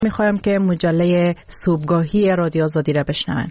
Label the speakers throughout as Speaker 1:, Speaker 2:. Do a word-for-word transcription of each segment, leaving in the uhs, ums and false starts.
Speaker 1: میخوایم که مجله صبحگاهی رادیو آزادی را بشنوین.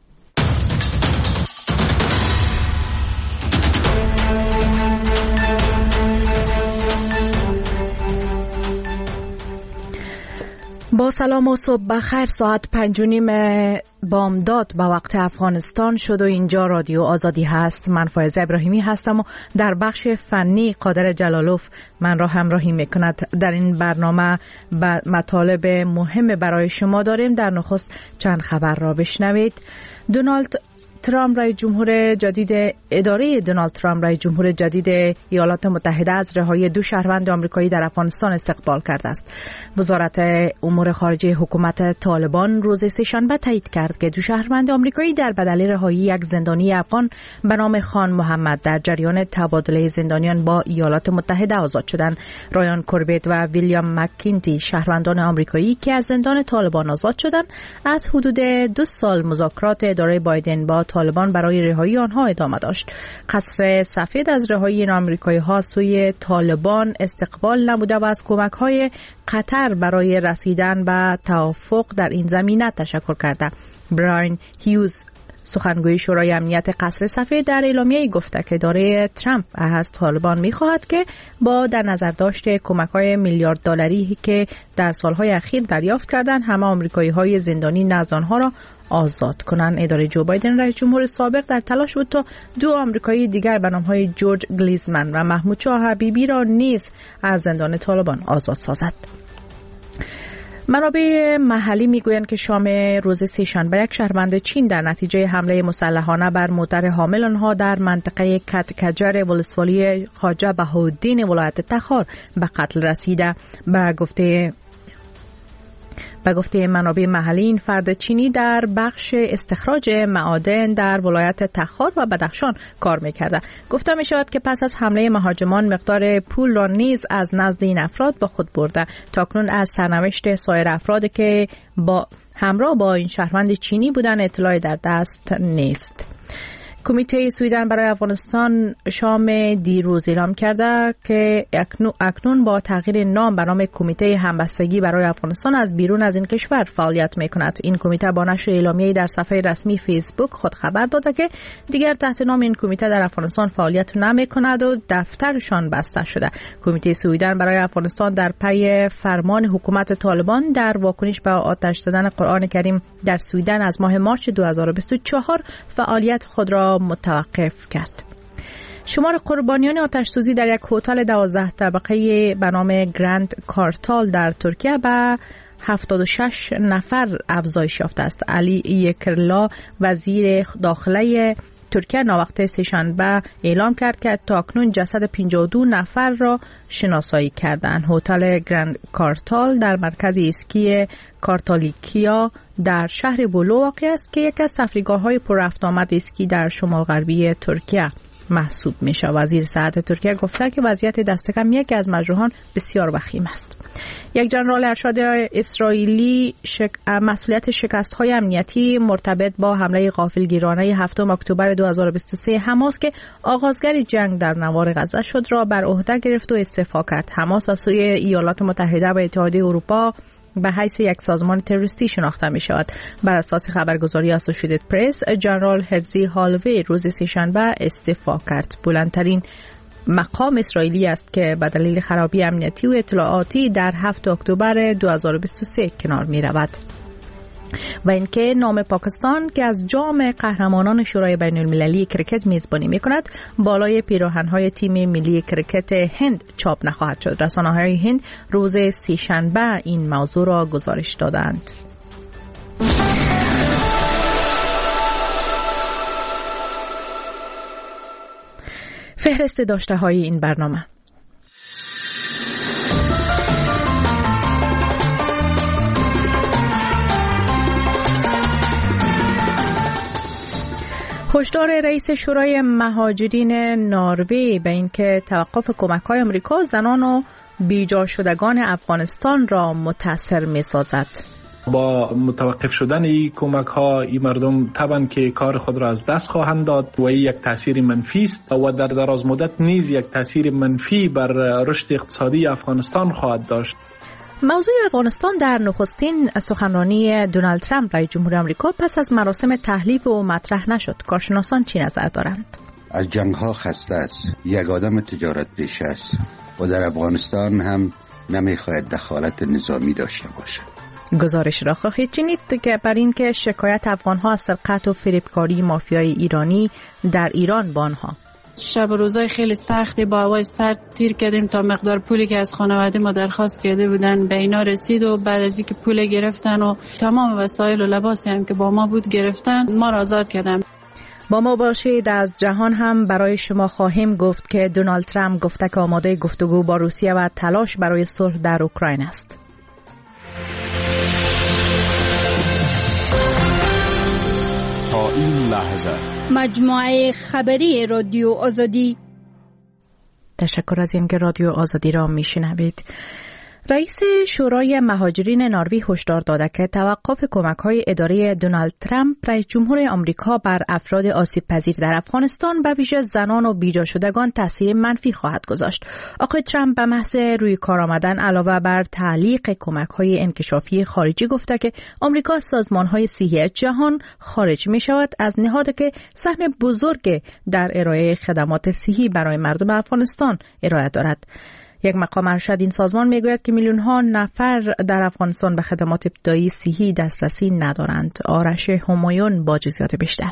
Speaker 1: با سلام و صبح بخیر. ساعت پنج و نیم بامداد به وقت افغانستان شد و اینجا رادیو آزادی هست. من فایزه ابراهیمی هستم و در بخش فنی قادر جلالوف من را همراهی میکند. در این برنامه مطالب مهم برای شما داریم. در نخست چند خبر را بشنوید. دونالد ترامپ رئیس جمهور جدید اداره دونالد ترامپ رئیس جمهور جدید ایالات متحده از رهایی دو شهروند آمریکایی در افغانستان استقبال کرده است. وزارت امور خارجه حکومت طالبان روز سه‌شنبه تایید کرد که دو شهروند آمریکایی در بدل رهایی یک زندانی افغان به نام خان محمد در جریان تبادله زندانیان با ایالات متحده آزاد شدند. رایان کوربت و ویلیام مکینتی شهروندان آمریکایی که از زندان طالبان آزاد شدند از حدود دو سال مذاکرات اداره بایدن با طالبان برای رهایی آنها ادامه داشت. قصر سفید از رهایی این آمریکایی ها سوی طالبان استقبال نموده و از کمک های قطر برای رسیدن به توافق در این زمینه تشکر کرده. براین هیوز سخنگوی شورای امنیت قصر سفید در اعلامیه گفته که اداره ترامپ از طالبان می‌خواهد که با در نظر داشت کمک‌های میلیارد دلاری که در سالهای اخیر دریافت کردند همه آمریکایی‌های زندانی نزد آنها را آزاد کنند. اداره جو بایدن رئیس جمهور سابق در تلاش بود تا دو آمریکایی دیگر به نام‌های جورج گلیزمن و محمود شاه حبیبی را نیز از زندان طالبان آزاد سازد. منابع محلی میگویند که شام روز سه‌شنبه یک شهروند چین در نتیجه حمله مسلحانه بر موتر حامل آنها در منطقه کتکجر ولسوالی خواجه بهاءالدین ولایت تخار به قتل رسیده. به گفته به گفته منابع محلی این فرد چینی در بخش استخراج معادن در ولایت تخار و بدخشان کار می‌کرده. گفته می‌شود که پس از حمله مهاجمان مقدار پول را نیز از نزد این افراد با خود برده. تاکنون از سرنوشت سایر افرادی که با همراه با این شهروند چینی بودن اطلاعی در دست نیست. کمیته سویدن برای افغانستان شام دیروز اعلام کرده که اکنون با تغییر نام به نام کمیته همبستگی برای افغانستان از بیرون از این کشور فعالیت می‌کند. این کمیته با نشر اعلامیه‌ای در صفحه رسمی فیسبوک خود خبر داده که دیگر تحت نام این کمیته در افغانستان فعالیت نمی‌کند و دفترشان بسته شده. کمیته سویدن برای افغانستان در پی فرمان حکومت طالبان در واکنش به آتش زدن قرآن کریم در سویدن از ماه مارس دو هزار و بیست و چهار فعالیت خود را متوقف کرد. شمار قربانیان آتش‌سوزی در یک هتل دوازده طبقه به نام گرند کارتال در ترکیه به هفتاد و شش نفر افزایش یافته است. علی یکرلا وزیر داخله ترکیه ناوقته سه‌شنبه اعلام کرد که تاکنون جسد پنجاه و دو نفر را شناسایی کردند. هتل گرند کارتال در مرکز اسکی کارتالیکیا در شهر بولو واقع است که یکی از تفریحگاه‌های پر رفت آمد اسکی در شمال غربی ترکیه محسوب میشه. وزیر صحت ترکیه گفته که وضعیت دست کم یکی از مجروحان بسیار وخیم است. یک جنرال ارشد اسرائیلی شک... مسئولیت شکست‌های امنیتی مرتبط با حمله غافلگیرانه هفتم اکتبر دو هزار و بیست و سه حماس که آغازگر جنگ در نوار غزه شد را بر عهده گرفت و استعفا کرد. حماس از سوی ایالات متحده و اتحادیه اروپا به حیث یک سازمان تروریستی شناخته می شود. بر اساس خبرگزاری اسوسییتد پرس، جنرال هرزی هالوی روز سه‌شنبه استعفا کرد. بلندترین مقام اسرائیلی است که به دلیل خرابی امنیتی و اطلاعاتی در هفتم اکتبر دو هزار و بیست و سه کنار می رود. و اینکه نام پاکستان که از جام قهرمانان شورای بین المللی کرکت میزبانی میکند بالای پیراهن‌های تیم ملی کرکت هند چاپ نخواهد شد. رسانه‌های هند روز سه‌شنبه این موضوع را گزارش دادند. فهرست داشته‌های این برنامه: هشدار رئیس شورای مهاجرین نروژ به اینکه توقف کمک‌های آمریکا زنان و بیجا شدگان افغانستان را متاثر می‌سازد.
Speaker 2: با متوقف شدن این کمک ها این مردم طبعا که کار خود را از دست خواهند داد و این یک تاثیر منفی است و در دراز مدت نیز یک تاثیر منفی بر رشد اقتصادی افغانستان خواهد داشت.
Speaker 1: موضوع افغانستان در نخستین سخنرانی دونالد ترامپ رئیس جمهور آمریکا پس از مراسم تحلیف او مطرح نشد. کارشناسان چی نظر دارند؟
Speaker 3: از جنگ ها خسته است، یک آدم تجارت پیشه است و در افغانستان هم نمیخواهد دخالت نظامی داشته باشد.
Speaker 1: گزارش را خواهید شنید که بر این که شکایت افغان‌ها از سرقت و فریبکاری مافیای ایرانی در ایران با آنها.
Speaker 4: شب و روزای خیلی سختی با هوای سرد تیر کردیم تا مقدار پولی که از خانواده ما درخواست کرده بودن به اینا رسید و بعد از اینکه پول گرفتن و تمام وسایل و لباسی هم که با ما بود گرفتن، ما را آزاد کردن.
Speaker 1: با ما باشید. از جهان هم برای شما خواهیم گفت که دونالد ترامپ گفته که آماده گفتگو با روسیه و تلاش برای صلح در اوکراین است.
Speaker 5: تا این لحظه
Speaker 6: مجموعه خبری رادیو آزادی.
Speaker 1: تشکر از اینکه رادیو آزادی را میشنوید. رئیس شورای مهاجرین نروژ هشدار داده که توقف کمک‌های اداره دونالد ترامپ رئیس جمهور آمریکا بر افراد آسیب پذیر در افغانستان به ویژه زنان و بیجا شدگان تاثیر منفی خواهد گذاشت. آقای ترامپ به محض روی کار آمدن علاوه بر تعلیق کمک‌های انکشافی خارجی گفته که آمریکا از سازمان‌های صحی جهان خارج می‌شود، از نهادی که سهم بزرگ در ارائه خدمات صحی برای مردم افغانستان ارائه دارد. یک مقام ارشد این سازمان میگوید که میلیون ها نفر در افغانستان به خدمات ابتدایی صحی دسترسی ندارند. آرش همایون با جزئیات بیشتر.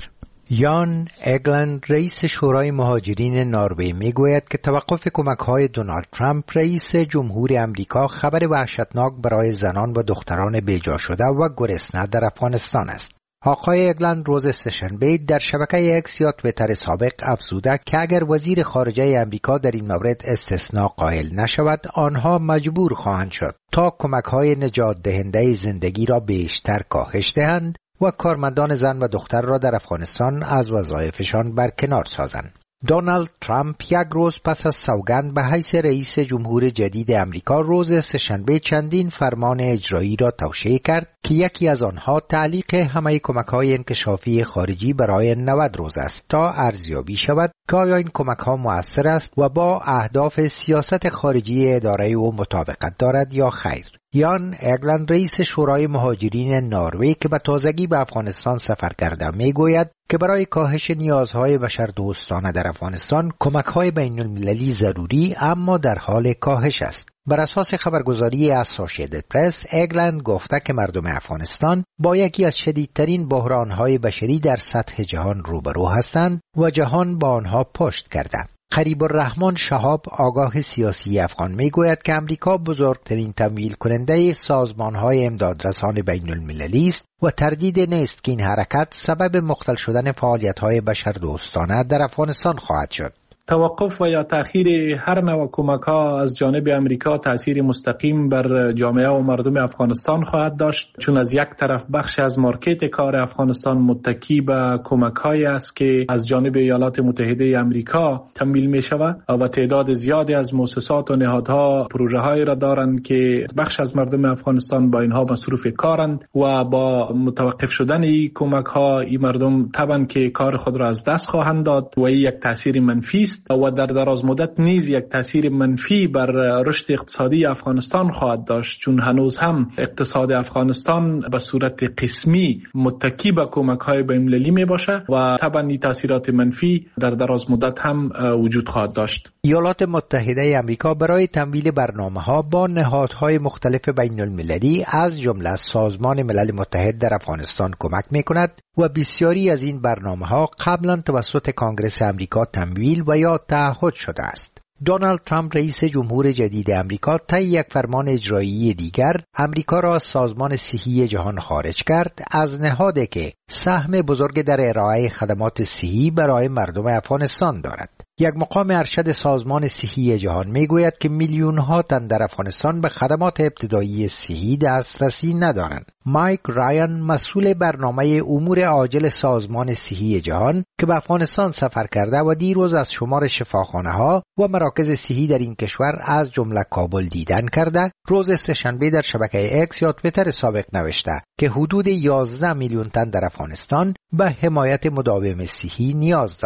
Speaker 7: یان اگلند رئیس شورای مهاجرین نروژ میگوید که توقف کمک‌های دونالد ترامپ رئیس جمهور آمریکا خبر وحشتناک برای زنان و دختران بیجا شده و گرسنه در افغانستان است. آقای اگلند روز سه‌شنبه در شبکه اکس یا توییتر سابق افزوده که اگر وزیر خارجه آمریکا در این مورد استثناء قائل نشود، آنها مجبور خواهند شد تا کمک‌های نجات دهنده زندگی را بیشتر کاهش دهند و کارمندان زن و دختر را در افغانستان از وظایفشان برکنار سازند. دونالد ترامپ یک روز پس از سوگند به حیث رئیس جمهور جدید آمریکا روز سه‌شنبه چندین فرمان اجرایی را توشیح کرد که یکی از آنها تعلیق همه کمک‌های انکشافی خارجی برای نود روز است تا ارزیابی شود که آیا این کمک‌ها مؤثر است و با اهداف سیاست خارجی اداره او مطابقت دارد یا خیر. یان اگلند رئیس شورای مهاجرین نروژ که به تازگی به افغانستان سفر کرده میگوید که برای کاهش نیازهای بشردوستانه در افغانستان کمک‌های بین‌المللی ضروری اما در حال کاهش است. بر اساس خبرگزاری اسوسییتد پرس، اگلند گفته که مردم افغانستان با یکی از شدیدترین بحران‌های بشری در سطح جهان روبرو هستند و جهان با آنها پشت کرده. قریب الرحمن شهاب آگاه سیاسی افغان میگوید که امریکا بزرگترین تمویل کننده سازمان‌های امدادرسان بین‌المللی است و تردید نیست که این حرکت سبب مختل شدن فعالیت‌های بشردوستانه در افغانستان خواهد شد.
Speaker 2: توقف و یا تأخیر هر نوع کمک‌ها از جانب امریکا تأثیر مستقیم بر جامعه و مردم افغانستان خواهد داشت، چون از یک طرف بخش از مارکت کار افغانستان متکی به کمک‌هایی است که از جانب ایالات متحده امریکا تمویل می‌شود و تعداد زیادی از مؤسسات و نهادها پروژه‌هایی را دارند که بخش از مردم افغانستان با اینها مصروف کارند و با متوقف شدن این کمک‌ها این مردم طبعاً که کار خود را از دست خواهند داد و این یک تأثیر منفی است و در دراز مدت نیز یک تاثیر منفی بر رشد اقتصادی افغانستان خواهد داشت، چون هنوز هم اقتصاد افغانستان به صورت قسمی متکی به کمک‌های بین‌المللی میباشه و طبعا این تاثیرات منفی در دراز مدت هم وجود خواهد داشت.
Speaker 7: ایالات متحده آمریکا برای تمویل برنامه‌ها با نهادهای مختلف بین‌المللی از جمله سازمان ملل متحد در افغانستان کمک می‌کند و بسیاری از این برنامه‌ها قبلا توسط کانگرس آمریکا تمویل و یا تعهد شده است. دونالد ترامپ رئیس جمهور جدید آمریکا طی یک فرمان اجرایی دیگر آمریکا را از سازمان صحی جهان خارج کرد، از نهادی که سهم بزرگ در ارائه خدمات صحی برای مردم افغانستان دارد. یک مقام ارشد سازمان صحی جهان میگوید که میلیون ها تن در افغانستان به خدمات ابتدایی صحی دسترسی ندارند. مایک رایان مسئول برنامه امور عاجل سازمان صحی جهان که به افغانستان سفر کرده و دیروز از شمار شفاخانه ها و مراکز صحی در این کشور از جمله کابل دیدن کرده، روز سه‌شنبه در شبکه اکس یا توییتر سابق نوشته که حدود یازده میلیون تن در افغانستان به حمایت مداوم صحی نیاز دارند.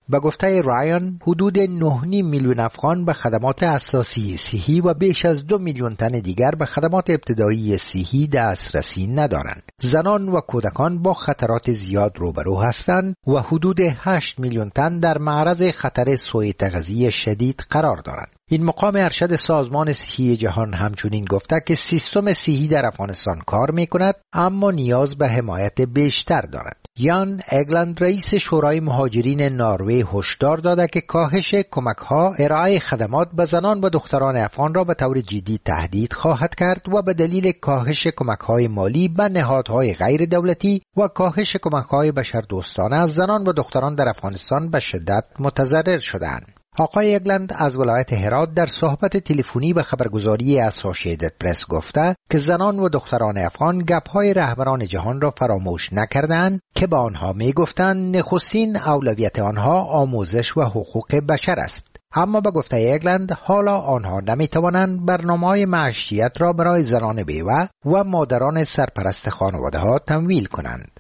Speaker 7: به گفته رایان، حدود نه و نیم میلیون افغان به خدمات اساسی صحی و بیش از دو میلیون تن دیگر به خدمات ابتدایی صحی دسترسی ندارند. زنان و کودکان با خطرات زیاد روبرو هستند و حدود هشت میلیون تن در معرض خطر سوء تغذیه شدید قرار دارند. این مقام ارشد سازمان صحی جهان همچنین گفته که سیستم صحی در افغانستان کار می کند اما نیاز به حمایت بیشتر دارد. یان اگلند رئیس شورای مهاجرین نروژ هشدار داده که کاهش کمک‌ها ارائه خدمات به زنان و دختران افغان را به طور جدی تهدید خواهد کرد و به دلیل کاهش کمک‌های مالی به نهادهای غیر دولتی و کاهش کمک‌های بشردوستانه از زنان و دختران در افغانستان به شدت متضرر شدند. آقای اگلند از ولایت هرات در صحبت تلفنی به خبرگزاری اسوسییتد پرس گفته که زنان و دختران افغان گپ‌های رهبران جهان را فراموش نکردند که با آنها می‌گفتند نخستین اولویت آنها آموزش و حقوق بشر است. اما به گفته اگلند حالا آنها نمی‌توانند برنامه‌های معیشت را برای زنان بیوه و مادران سرپرست خانواده‌ها تمویل کنند.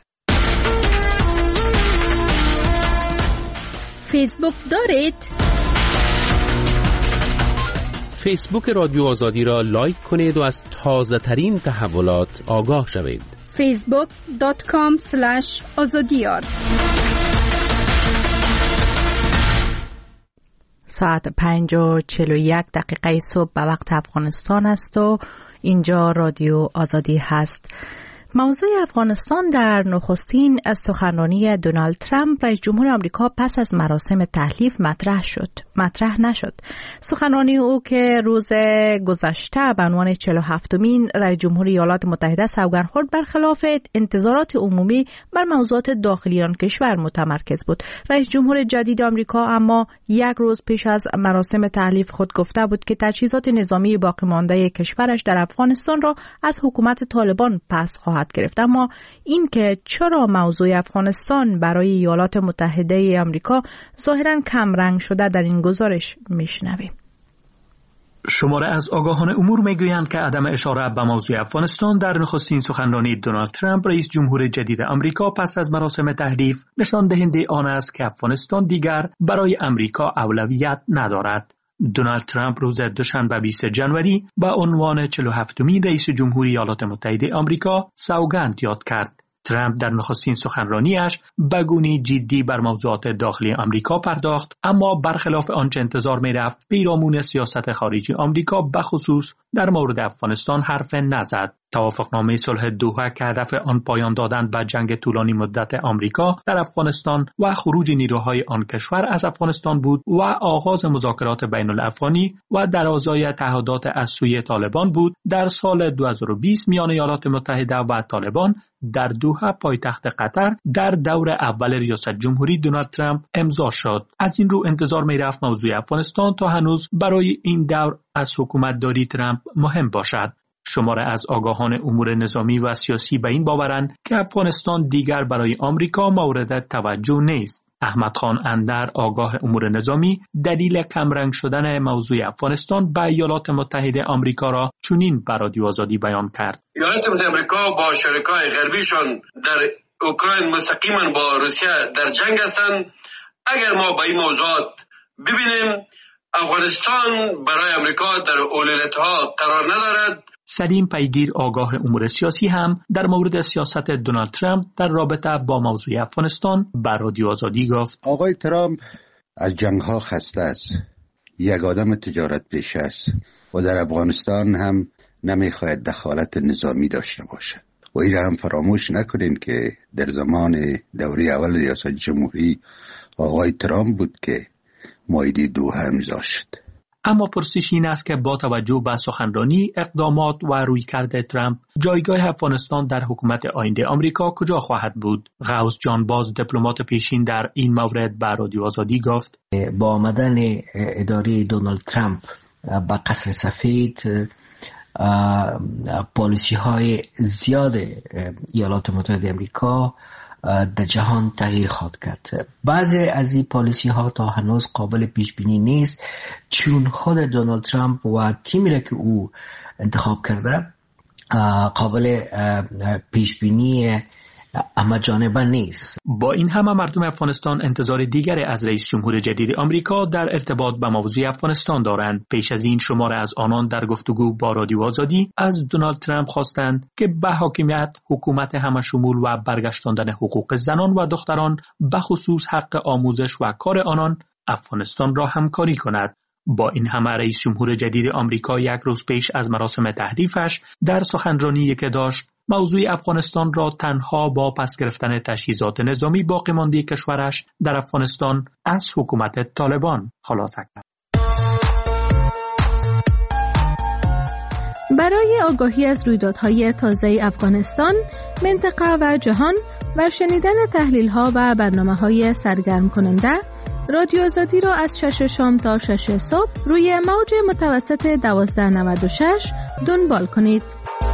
Speaker 6: فیسبوک دارید؟
Speaker 8: فیسبوک رادیو آزادی را لایک کنید و از تازه ترین تحولات آگاه شوید.
Speaker 6: فیسبوک دات کام اسلش آزادیار.
Speaker 1: ساعت پنج و چهل و یک دقیقه صبح به وقت افغانستان است و اینجا رادیو آزادی هست. موضوع افغانستان در نخستین از سخنرانی دونالد ترامپ رئیس جمهور آمریکا پس از مراسم تحلیف مطرح شد. مطرح نشد. سخنرانی او که روز گذشته به عنوان چهل و هفتمین رئیس جمهور ایالات متحده سوگند خورد برخلاف انتظارات عمومی بر موضوعات داخلی آن کشور متمرکز بود. رئیس جمهور جدید آمریکا اما یک روز پیش از مراسم تحلیف خود گفته بود که تجهیزات نظامی باقی مانده کشورش در افغانستان را از حکومت طالبان پس خواهد گرفت. اما این که چرا موضوع افغانستان برای ایالات متحده آمریکا ظاهراً کم رنگ شده در این گزارش میشنویم.
Speaker 9: شماره از آگاهان امور میگویند که عدم اشاره به موضوع افغانستان در نخستین سخنرانی دونالد ترامپ رئیس جمهور جدید آمریکا پس از مراسم تحلیف نشان دهنده آن است که افغانستان دیگر برای آمریکا اولویت ندارد. دونالد ترامپ روز دوشنبه بیست جنوری به عنوان چهل و هفتمین رئیس جمهور ایالات متحده آمریکا سوگند یاد کرد. ترامپ در نخستین سخنرانیش به گونه‌ای جدی بر موضوعات داخلی آمریکا پرداخت، اما برخلاف آنچه انتظار می‌رفت پیرامون سیاست خارجی آمریکا به خصوص در مورد افغانستان حرف نزد. توافقنامه صلح دوحه که هدف آن پایان دادن به جنگ طولانی مدت آمریکا در افغانستان و خروج نیروهای آن کشور از افغانستان بود و آغاز مذاکرات بین الافغانی و درازای تعهدات از سوی طالبان بود، در سال دو هزار و بیست میان ایالات متحده و طالبان در دوحه پایتخت قطر در دور اول ریاست جمهوری دونالد ترامپ امضا شد. از این رو انتظار می رفت موضوع افغانستان تا هنوز برای این دور از حکومت داری ترامپ مهم باشد. شماره از آگاهان امور نظامی و سیاسی به این باورند که افغانستان دیگر برای آمریکا مورد توجه نیست. احمد خان اندر آگاه امور نظامی دلیل کمرنگ شدن موضوع افغانستان به ایالات متحده آمریکا را چنین بر رادیو آزادی بیان کرد.
Speaker 10: ایالات متحده آمریکا با شرکای غربیشان در اوکراین مستقیما با روسیه در جنگ هستند. اگر ما به این موضوعات ببینیم، افغانستان برای آمریکا در اولویت‌ها قرار ندارد.
Speaker 9: سلیم پیگیر آگاه امور سیاسی هم در مورد سیاست دونالد ترامپ در رابطه با موضوع افغانستان بر رادیو آزادی گفت:
Speaker 3: آقای ترامپ از جنگ‌ها خسته است. یک آدم تجارت پیشه است و در افغانستان هم نمیخواهد دخالت نظامی داشته باشد. و این هم فراموش نکنین که در زمان دوره اول ریاست جمهوری آقای ترامپ بود که معاهده دوحه امضا شد.
Speaker 9: اما پرسش این است که با توجه به سخنرانی، اقدامات و رویکرد ترامپ، جایگاه افغانستان در حکومت آینده آمریکا کجا خواهد بود؟ غوث جان باز دیپلمات پیشین در این مورد به رادیو آزادی گفت:
Speaker 11: با آمدن اداره دونالد ترامپ به قصر سفید، پالیسی های زیاد ایالات متحده آمریکا در جهان تغییر خواهد کرد. بعضی از این پالیسی ها تا هنوز قابل پیش بینی نیست، چون خود دونالد ترامپ و تیمی را که او انتخاب کرده قابل پیش بینی اما جانبه نیست.
Speaker 9: با این همه مردم افغانستان انتظار دیگری از رئیس جمهور جدید آمریکا در ارتباط با موضوع افغانستان دارند. پیش از این شماره از آنان در گفتگو با رادیو آزادی از دونالد ترامپ خواستند که به حاکمیت، حکومت همه‌شمول و برگشتاندن حقوق زنان و دختران به خصوص حق آموزش و کار آنان افغانستان را همکاری کند. با این همه رئیس جمهور جدید آمریکا یک روز پیش از مراسم تحریفش در سخنرانی که داشت موضوع افغانستان را تنها با پس گرفتن تجهیزات نظامی باقی مانده کشورش در افغانستان از حکومت طالبان خلاصه کرد.
Speaker 6: برای آگاهی از رویدادهای تازه افغانستان، منطقه و جهان و شنیدن تحلیل‌ها و برنامه‌های سرگرم کننده، رادیو آزادی را از شش شام تا شش صبح روی موج متوسط دوازده نود و شش دنبال کنید.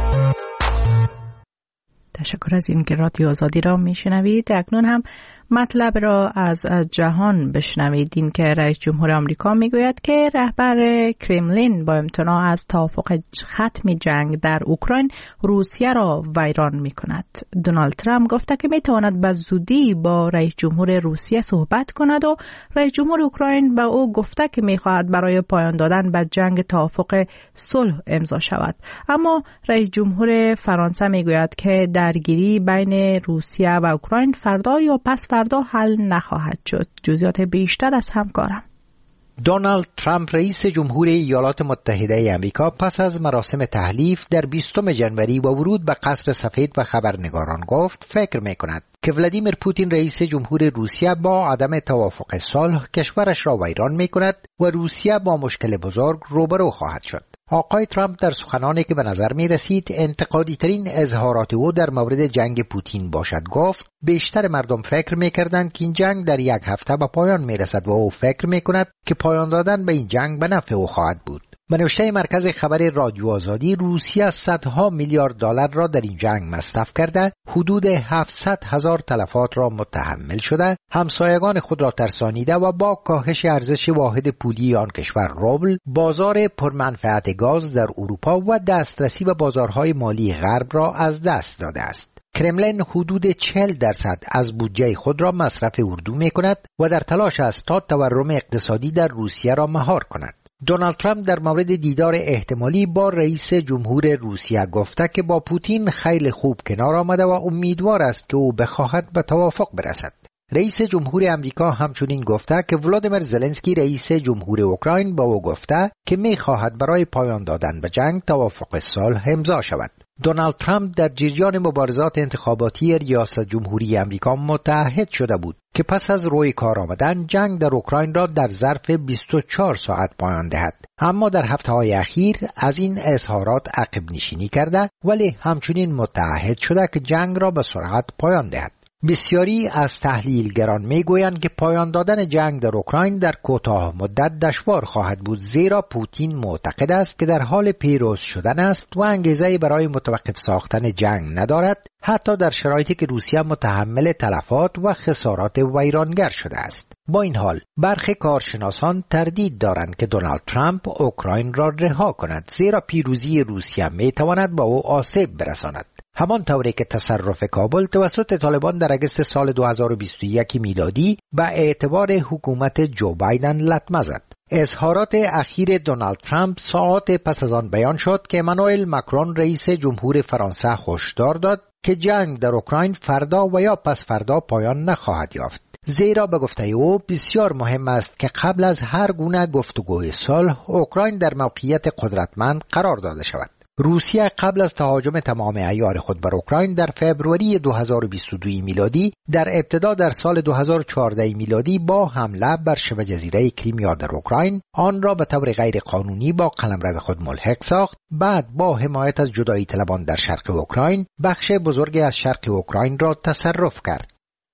Speaker 1: تشکر از این که رادیو آزادی را میشنوید. اکنون هم مطلب را از جهان بشنوید. این که رئیس جمهور آمریکا میگوید که رهبر کرملین با امتناع از توافق ختم جنگ در اوکراین روسیه را ویران میکند. دونالد ترامپ گفته که میتواند به زودی با رئیس جمهور روسیه صحبت کند و رئیس جمهور اوکراین به او گفته که میخواهد برای پایان دادن به جنگ توافق صلح امضا شود. اما رئیس جمهور فرانسه میگوید که درگیری بین روسیه و اوکراین فردا یا پس فردا حل نخواهد شد. جزئیات بیشتر از همکارم.
Speaker 7: دونالد ترامپ رئیس جمهور ایالات متحده آمریکا پس از مراسم تحلیف در بیستم ژانویه و ورود به قصر سفید و خبرنگاران گفت فکر می‌کند که ولادیمیر پوتین رئیس جمهور روسیه با عدم توافق صلح کشورش را ویران می‌کند و روسیه با مشکل بزرگ روبرو خواهد شد. آقای ترامپ در سخنانی که به نظر می رسید انتقادی ترین اظهارات او در مورد جنگ پوتین باشد گفت بیشتر مردم فکر می کردند که این جنگ در یک هفته به پایان می رسد و او فکر می کند که پایان دادن به این جنگ به نفع او خواهد بود. به نوشته مرکز خبر رادیو آزادی، روسیه صدها میلیارد دلار را در این جنگ مصرف کرده، حدود هفتصد هزار تلفات را متحمل شده، همسایگان خود را ترسانیده و با کاهش ارزش واحد پولی آن کشور روبل، بازار پرمنفعت گاز در اروپا و دسترسی به بازارهای مالی غرب را از دست داده است. کرملین حدود چهل درصد از بودجه خود را مصرف اردو می کند و در تلاش است تا تورم اقتصادی در روسیه را مهار کند. دونالد ترامپ در مورد دیدار احتمالی با رئیس جمهور روسیه گفته که با پوتین خیلی خوب کنار آمده و امیدوار است که او بخواهد به توافق برسد. رئیس جمهور آمریکا همچنین گفته که ولادیمیر زلنسکی رئیس جمهور اوکراین با او گفته که می‌خواهد برای پایان دادن به جنگ توافق صلح امضا شود. دونالد ترامپ در جریان مبارزات انتخاباتی ریاست جمهوری آمریکا متعهد شده بود که پس از روی کار آمدن جنگ در اوکراین را در ظرف بیست و چهار ساعت پایان دهد. اما در هفته‌های اخیر از این اظهارات عقب نشینی کرده ولی همچنین متعهد شده که جنگ را به سرعت پایان دهد. بسیاری از تحلیلگران میگویند که پایان دادن جنگ در اوکراین در کوتاه مدت دشوار خواهد بود، زیرا پوتین معتقد است که در حال پیروز شدن است و انگیزه برای متوقف ساختن جنگ ندارد، حتی در شرایطی که روسیه متحمل تلفات و خسارات ویرانگر شده است. با این حال برخی کارشناسان تردید دارند که دونالد ترامپ اوکراین را رها کند، زیرا پیروزی روسیه میتواند به او آسیب برساند. همان طوری که تصرف کابل توسط طالبان در اگست سال دو هزار و بیست و یک میلادی به اعتبار حکومت جو بایدن لطمه زد. اظهارات اخیر دونالد ترامپ ساعات پس از آن بیان شد که امانوئل ماکرون رئیس جمهور فرانسه هشدار داد که جنگ در اوکراین فردا و یا پس فردا پایان نخواهد یافت، زیرا به گفته او بسیار مهم است که قبل از هر گونه گفتگوی صلح اوکراین در موقعیت قدرتمند قرار داده شود. روسیه قبل از تهاجم تمام عیار خود بر اوکراین در فوریه دو هزار و بیست و دو میلادی در ابتدا در سال دو هزار و چهارده میلادی با حمله بر شبه جزیره کریمیا در اوکراین آن را به طور غیر قانونی با قلمرو خود ملحق ساخت. بعد با حمایت از جدایی طلبان در شرق اوکراین بخش بزرگی از شرق اوکراین را تصرف کرد.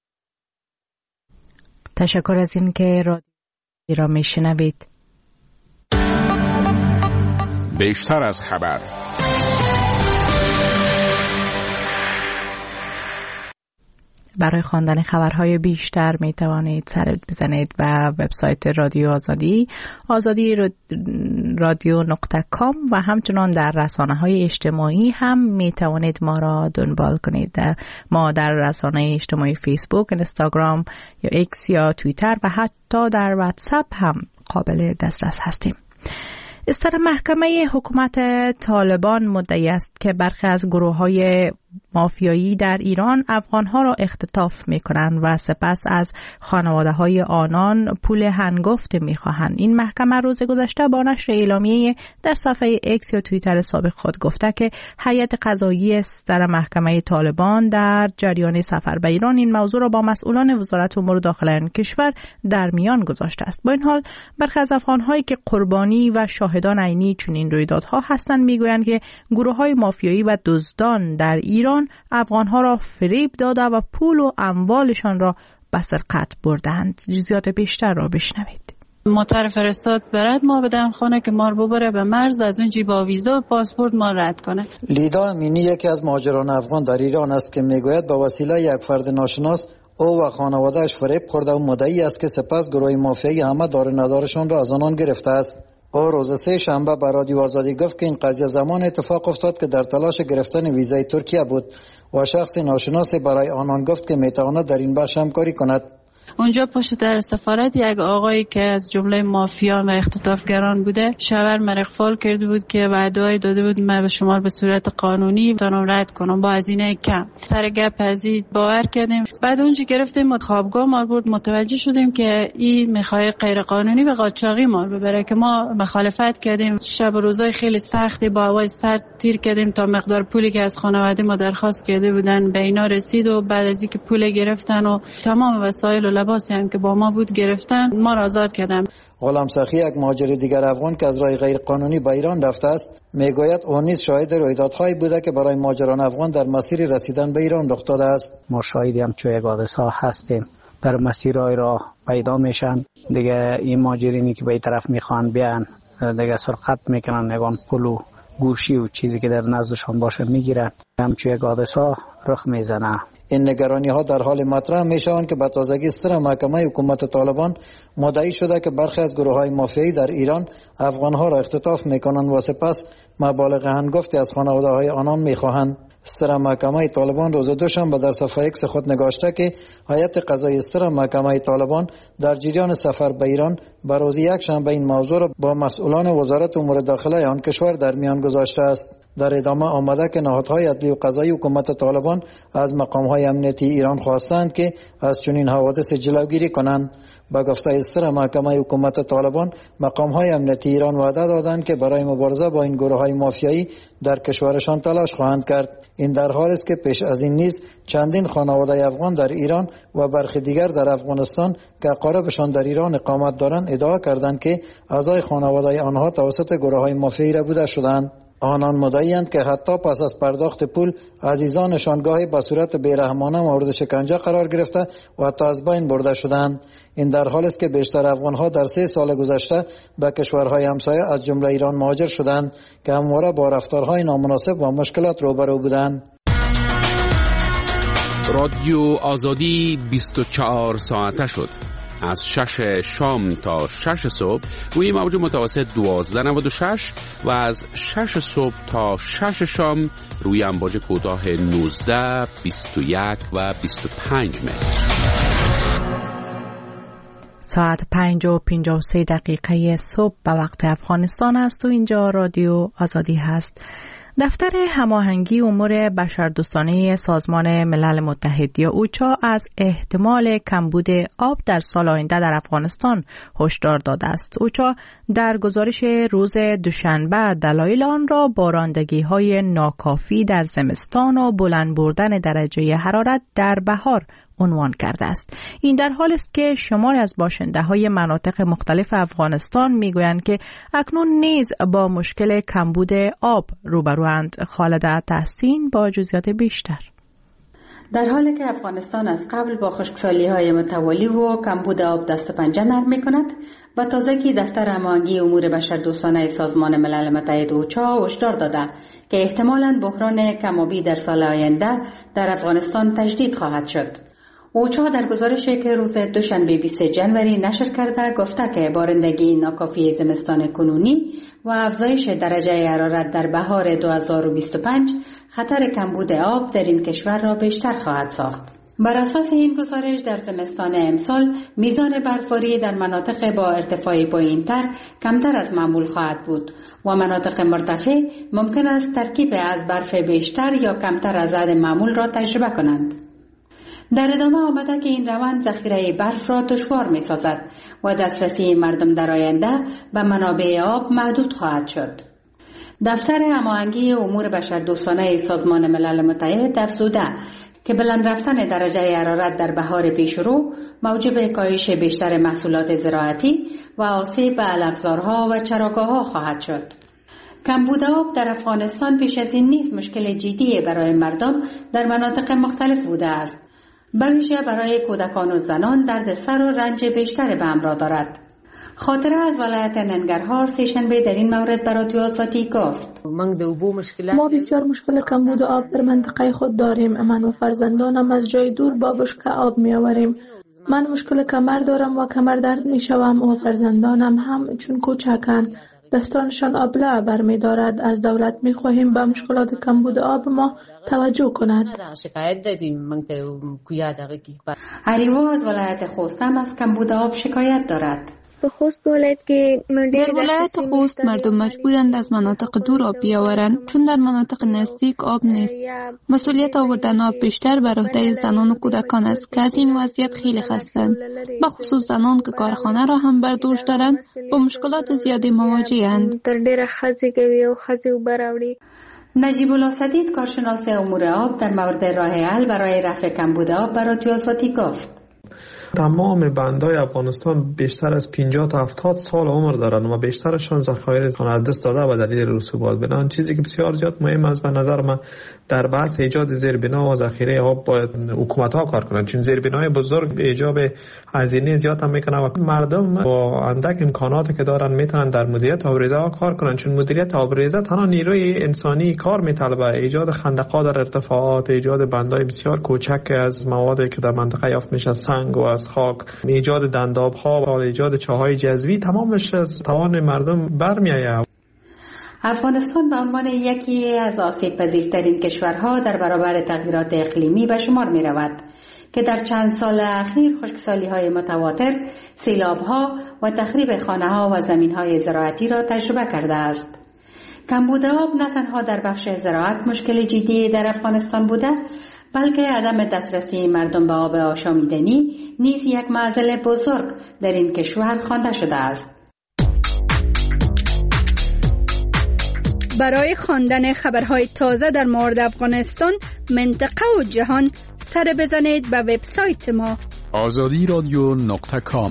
Speaker 1: تشکر از این که رادیو را میشنوید.
Speaker 5: بیشتر از خبر.
Speaker 1: برای خواندن خبرهای بیشتر می توانید سر بزنید به وبسایت رادیو آزادی آزادی رادیو نقطه کام و همچنان در رسانه‌های اجتماعی هم می توانید ما را دنبال کنید. ما در رسانه اجتماعی فیسبوک، اینستاگرام یا ایکس یا توییتر و حتی در واتساپ هم قابل دسترس هستیم. استر محکمه حکومت طالبان مدعی است که برخی از گروه‌های مافیایی در ایران افغانها را اختطاف می‌کنند و سپس از خانواده‌های آنان پول هنگفت می‌خواهند. این محکمه روز گذشته با نشر اعلامیه در صفحه ایکس یا توییتر سابق خود گفته که هیئت قضایی استر محکمه طالبان در جریان سفر به ایران این موضوع را با مسئولان وزارت امور داخلی کشور در میان گذاشته است. با این حال برخی از افغان‌هایی که قربانی و شاهدان عینی چنین رویدادها هستند می‌گویند که گروه‌های مافیایی و دزدان در ایران افغانها را فریب داده و پول و اموالشان را به سرقت بردند. جزئیات بیشتر را بشنوید.
Speaker 4: موتر فرستاد برد ما بدن خانه که ما رو ببره به مرز، از اونجی با ویزا و پاسپورت ما رد کنه.
Speaker 12: لیدا امینی یکی از مهاجران افغان در ایران است که میگوید به وسیله یک فرد ناشناس او و خانواده‌اش فریب خورده و مدعی است که سپس گروه مافیایی همه دار ندارشان را از آنان گرفته است. او روز سه شنبه به رادیو آزادی گفت که این قضیه زمان اتفاق افتاد که در تلاش گرفتن ویزای ترکیه بود و شخص ناشناس برای آنان گفت که میتواند در این بخش همکاری کند.
Speaker 4: اونجا پشت در سفارت یک آقایی که از جمله مافیان و اختطافگران بوده شاور مرخفال کرده بود که وعده‌ای داده بود من به شما به صورت قانونی تانم رد کنم با هزینه کم. سر گپ ازی باور کردیم. بعد اونجا گرفتیم خوابگاه ما بود، متوجه شدیم که این میخواد غیر قانونی به قاچاقی ما ببره که ما مخالفت کردیم. شب و روزای خیلی سختی با هوای سرد تیر کردیم تا مقدار پولی که از خانواده ما درخواست کرده بودن به اینا رسید و بعد از اینکه پول گرفتن و تمام وسایل و لباسی هم که با ما بود گرفتن ما را آزاد کردن.
Speaker 12: غلام سخی یک مهاجر دیگر افغان که از راه غیر قانونی به ایران رفته است میگوید او نیز شاهد رویدادهایی بوده که برای مهاجران افغان در مسیر رسیدن به ایران رخ داده است.
Speaker 13: ما شاهدی هم چوی حادثه هستیم، در مسیرهای راه پیدا میشن دیگه این مهاجرینی که به این طرف میخوان بیان دیگه سرقت میکنن، نگان پولو گوشی و چیزی که در نزدشان باشه میگیرن، همچون یک حادثه رخ میزنه.
Speaker 12: این نگرانی ها در حال مطرح میشوند که به تازگی استر محکمه حکومت طالبان مدعی شده که برخی از گروه های مافیایی در ایران افغان ها را اختطاف میکنند و سپس مبالغ هنگفتی از خانواده های آنان میخواهند. استر محکمه طالبان روز دوشنبه در صفحه ایکس خود نگاشته که هیئت قضایی استر محکمه طالبان در جریان سفر به ایران به روز یک شنبه این موضوع را با مسئولان وزارت امور داخلی آن کشور در میان گذاشته است. در ادامه آمده که نهادهای عدلی و قضایی حکومت طالبان از مقامهای امنیتی ایران خواستند که از چنین حوادث جلوگیری کنند. با گفته استر محکمه حکومت طالبان مقامهای امنیتی ایران وعده دادند که برای مبارزه با این گروه‌های مافیایی در کشورشان تلاش خواهند کرد. این در حالی است که پیش از این نیز چندین خانواده افغان در ایران و برخی دیگر در افغانستان که اقاربشان در ایران اقامت دارند ادعا کردند که اعضای خانواده آنها توسط گروه‌های مافیایی ربوده شدند. آنان مدعی‌اند که حتی پس از پرداخت پول عزیزانشان گاهی به صورت بیرحمانه مورد شکنجه قرار گرفته و حتی از بین برده شدند. این در حالی است که بیشتر افغان‌ها در سه سال گذشته به کشورهای همسایه از جمله ایران مهاجر شدند که همواره با رفتارهای نامناسب و مشکلات روبرو بودند.
Speaker 8: رادیو آزادی بیست و چهار ساعته شد. از شش شام تا شش صبح روی موج متوسط دوازده نود و شش و از شش صبح تا شش شام روی امواج کوتاه نوزده، بیست و یک و بیست و پنج متر.
Speaker 1: ساعت پنج و پنجاه و سه دقیقه صبح به وقت افغانستان است و اینجا رادیو آزادی هست. دفتر هماهنگی امور بشردوستانه سازمان ملل متحد یا اوچا از احتمال کمبود آب در سال آینده در افغانستان هشدار داده است. اوچا در گزارش روز دوشنبه دلایل آن را بارندگی‌های ناکافی در زمستان و بلند بردن درجه حرارت در بهار عنوان کرده است. این در حالی است که شماری از باشنده‌های مناطق مختلف افغانستان می‌گویند که اکنون نیز با مشکل کمبود آب روبروند. خالده تحسین با جزئیات بیشتر.
Speaker 14: در حالی که افغانستان از قبل با خشکسالی‌های متوالی و کمبود آب دست و پنجه نرم می‌کند و تازگی دفتر هماهنگی امور بشردوستانه سازمان ملل متحد اوچا هشدار داده که احتمالاً بحران کم‌آبی در سال آینده در افغانستان تجدید خواهد شد. اوچا در گزارشی که روز دوشنبه بیست ژانویه نشر کرده گفته که بارندگی ناکافی زمستان کنونی و افزایش درجه حرارت در بهار دو هزار و بیست و پنج خطر کمبود آب در این کشور را بیشتر خواهد ساخت. بر اساس این گزارش در زمستان امسال میزان برفباری در مناطق با ارتفاع پایین‌تر کمتر از معمول خواهد بود و مناطق مرتفع ممکن است ترکیب از برف بیشتر یا کمتر از حد معمول را تجربه کنند. در ادامه آمده که این روند ذخیره برف را دشوار می سازد و دسترسی مردم در آینده به منابع آب محدود خواهد شد. دفتر هماهنگی امور بشردوستانه سازمان ملل متحد افزوده که بلند رفتن درجه حرارت در بهار پیشرو موجب کاهش بیشتر محصولات زراعتی و آسیب به علفزارها و چراگاه‌ها خواهد شد. کمبود آب در افغانستان پیش از این نیز مشکل جدی برای مردم در مناطق مختلف بوده است. به ویژه برای کودکان و زنان درد سر و رنج بیشتر به همراه دارد. خاطره از ولایت ننگرهار سه‌شنبه در این مورد به رادیو آزادی گفت:
Speaker 15: ما بسیار مشکل کمبود آب در منطقه خود داریم. من و فرزندانم از جای دور با بشکه آب می آوریم. من مشکل کمر دارم و کمر درد می شوم و فرزندانم هم چون کوچکند دستانشان آبله برمی دارد. از دولت می خواهیم به مشکلات کمبود آب ما توجه کند.
Speaker 14: اریوا از ولایت خوست هم از کمبود آب شکایت دارد.
Speaker 16: در ولایت خوست مردم مجبورند از مناطق دور آب بیاورند چون در مناطق نزدیک آب نیست. مسئولیت آوردن آب بیشتر بر عهده زنان و کودکان است که از این وضعیت خیلی خستند. به خصوص زنان که کارخانه را هم بر دوش دارند با مشکلات زیادی مواجه‌اند.
Speaker 14: نجیب الله سدید کارشناس امور آب در مورد راه حل برای رفع کمبود آب بر رادیو آزادی گفت:
Speaker 17: تمام بندهای افغانستان بیشتر از پنجاه تا هفتاد سال عمر دارند و بیشترشان ذخایر از دست داده و دلیل رسوبات. بنابراین چیزی که بسیار زیاد مهم است به نظر من در بحث ایجاد زیربنا و ذخیره آب باید حکومت‌ها کار کنند، چون زیربنای بزرگ ایجاب هزینه زیاد هم میکنه و مردم با اندک امکاناتی که دارن میتونن در مدیریت آبریزه ها کار کنند، چون مدیریت آبریزه تنها نیروی انسانی کار میطلبه. ایجاد خندق‌ها در ارتفاعات، ایجاد بندهای بسیار کوچک از موادی که در منطقه یافت میشه، سنگ و از خاک، ایجاد دنداب‌ها و ایجاد چاهای جذبی، تمامش از توان مردم برمیآید.
Speaker 14: افغانستان به عنوان یکی از آسیب پذیرترین کشورها در برابر تغییرات اقلیمی به شمار می رود که در چند سال اخیر خشکسالی‌های متواتر، سیلاب‌ها و تخریب خانه‌ها و زمین‌های زراعتی را تجربه کرده است. کمبود آب نه تنها در بخش زراعت مشکل جدی در افغانستان بوده، بلکه عدم دسترسی مردم به آب آشامیدنی نیز یک معضل بزرگ در این کشور خوانده شده است.
Speaker 6: برای خواندن خبرهای تازه در مورد افغانستان، منطقه و جهان سر بزنید به وبسایت ما
Speaker 5: آزادی رادیو نقطه کام.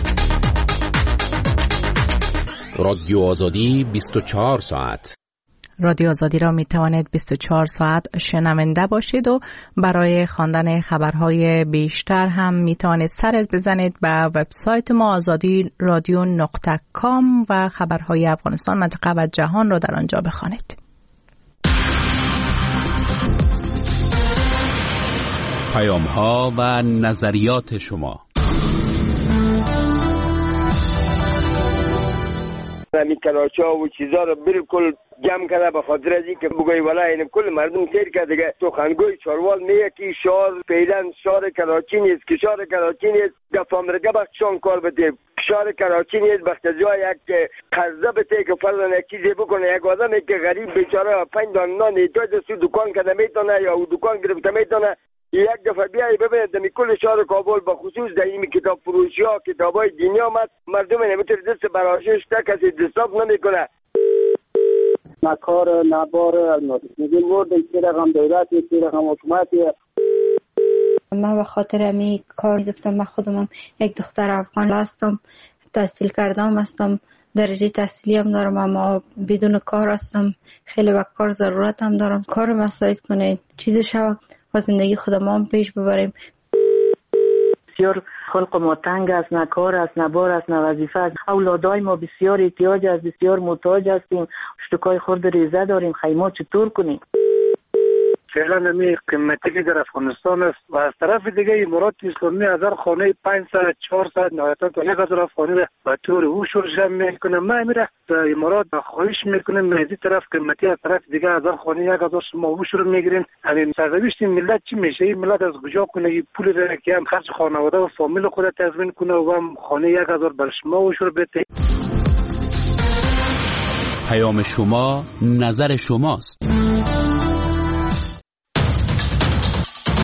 Speaker 8: رادیو آزادی بیست و چهار ساعت.
Speaker 1: رادیو آزادی را می توانید بیست و چهار ساعت شنونده باشید و برای خواندن خبرهای بیشتر هم می توانید سر بزنید به وبسایت ما آزادی رادیو نقطه کام و خبرهای افغانستان، منطقه و جهان را در آنجا بخوانید.
Speaker 8: پیام ها و نظریات شما.
Speaker 18: همین کلاچا و چیزا رو بالکل جمع کرده به خاطر از اینکه بگوی والا این کل مردم سیر کرد دیگه. سخنگوی چاروال میگه که شهر فعلا شهر کراچی نیست، که شهر کراچی نیست گفامرگه بخشان کار بده. شهر کراچی نیست بختجا یک قرضه بده که فرضاً یک چیزی بکنه. یک آدمی که غریب بیچاره پنج دانه نان احتیاج داشت دکان کرده میتونه یا دکان گرفته میتونه یک دفعه بیایی ببینید دمی کل شهر کابل به خصوص در این کتاب فروشی ها کتاب های دینی آمد مردم نمیتونه دست براشش تا کسی دستاب نمیکنه.
Speaker 19: نکار نبار میگیم ورد که رقم دولتی که رقم حکومتی.
Speaker 20: من به خاطر امی کار گفتم. من خودم یک دختر افغان هستم، تحصیل کردم هستم، درجه تحصیلی هم دارم، اما بدون کار هستم. خیلی به کار ضرورت هم دارم. کار مساعد کنید چیزی شود و زندگی خودم هم پیش ببریم.
Speaker 21: بسیار خلق ما تنگ است، نه کار است، نه بار است، نه وظیفه است. اولادای ما بسیار احتیاج است، بسیار محتاج هستیم. اشتکای خورد ریزه داریم، خیمه چطور کنیم؟
Speaker 19: فعلا نمی قیمتی که در افغانستان است و از طرف دیگه امارات اسلامی از هر خانه پانصد چهارصد نهایتا تا یک هزار افغانی را به طور اوشور جمع میکنه. ما میره در امارات خواهش میکنیم از این طرف قیمتی، از طرف دیگه از هر خانه یک هزار شما اوشور میگیرین. همین سرنوشت ملت چی میشه؟ این ملت از کجا کنه این پول را که هم خرج خانواده و فامیل خود تضمین کنه و هم خانه یک هزار بر شما اوشور بده؟
Speaker 8: پیام شما، نظر شماست.